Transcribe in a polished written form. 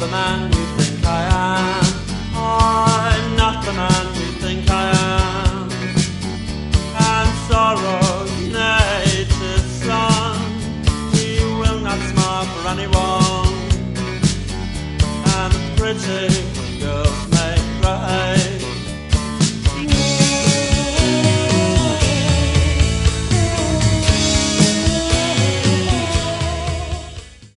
the man you think I am. I'm not the man you think I am. And sorrow's native son, he will not smile for anyone. And the pretty